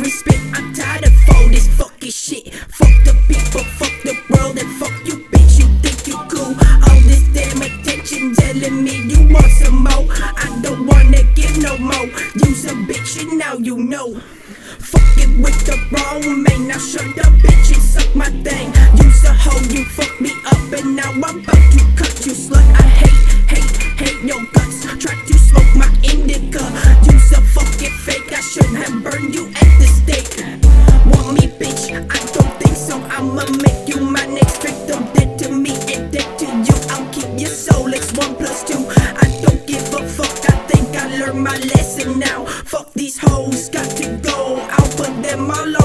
respect. I'm tired of all this fucking shit. Fuck the people, fuck the world, and fuck you, bitch. You think you cool? All this damn attention telling me you want some more. I don't wanna give no more. You's a bitch and now you know. Fucking with the wrong man. Now shut up, bitch, and suck my thing. You's a hoe, you fucked me up, and now I'm about to cut you, slut. I hate your guts. Try to smoke my indica. You's a fucking fake. I shouldn't have burned you at the stake. Want me, bitch? I don't think so. I'ma make you my next victim. Dead to me and dead to you. I'll keep your soul. It's 1 + 2. I don't give a fuck. I think I learned my lesson now. Fuck these hoes, got to go. I'll put them all on.